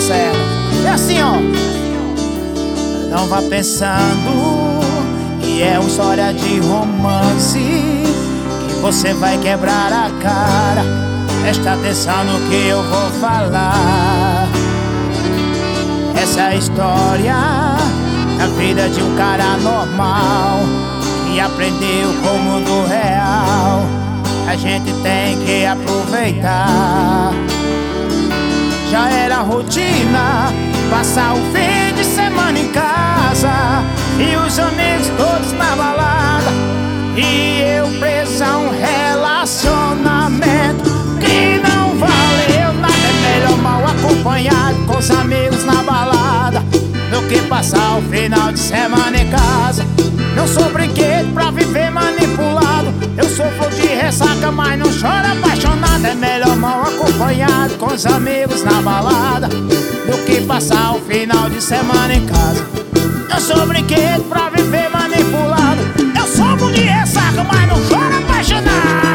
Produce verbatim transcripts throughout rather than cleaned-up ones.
certo. É assim, ó. Não vá pensando que é uma história de romance, que você vai quebrar a cara. Presta atenção no que eu vou falar. Essa é a história da vida de um cara normal, que aprendeu com o mundo real. A gente tem que aproveitar. Já era rotina passar o fim de semana em casa e os amigos todos na balada, e eu preso a um relacionamento que não valeu nada. É melhor mal acompanhado com os amigos na balada do que passar o final de semana em casa. Não sou brinquedo pra viver manipulado. Eu sofro de ressaca, mas não choro apaixonado. É melhor mal acompanhado com os amigos na balada do que passar o final de semana em casa. Eu sou brinquedo pra viver manipulado. Eu sofro de ressaca, mas não choro apaixonado.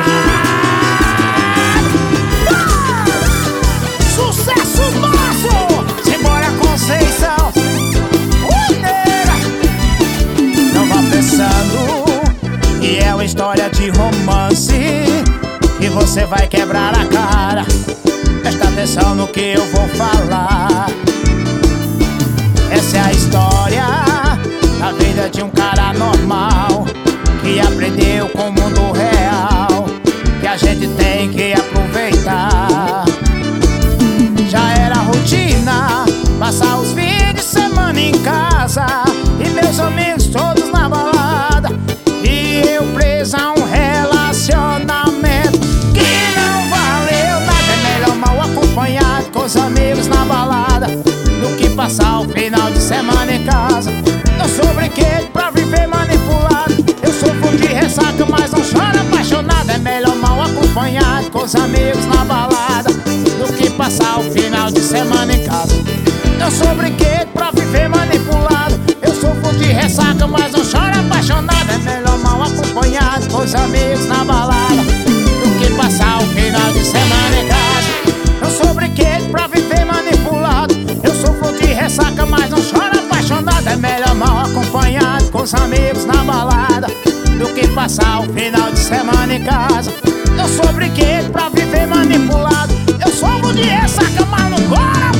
Ah! Sucesso nosso! Simbora, Conceição! Ui, nega! Não vá pensando que é uma história de romance, que você vai quebrar a cara. Presta atenção no que eu vou falar. Essa é a história da vida de um cara normal, que aprendeu com o mundo real, que a gente tem que aproveitar. Já era rotina passar os fins de semana em casa e meus amigos todos na balada, e eu preso a um relacionamento que não valeu nada. É melhor mal acompanhado com os amigos na balada do que passar o final de semana em casa. Eu sou brinquedo pra viver manipulado. Eu sofro de ressaca, mas não choro apaixonado. É melhor mal acompanhado com os amigos na balada do que passar o final de semana em casa. Eu sou brinquedo pra viver manipulado. Eu sofro de ressaca, mas não choro apaixonado. É melhor mal acompanhado com os amigos na balada do que passar o final de semana em casa. Eu sou brinquedo pra viver manipulado. Eu sofro de ressaca, mas não choro apaixonado. É melhor mal acompanhado com os amigos na balada do que passar o final de semana em casa. Eu sou brinquedo pra viver manipulado. Eu sofro de ressaca, mas não choro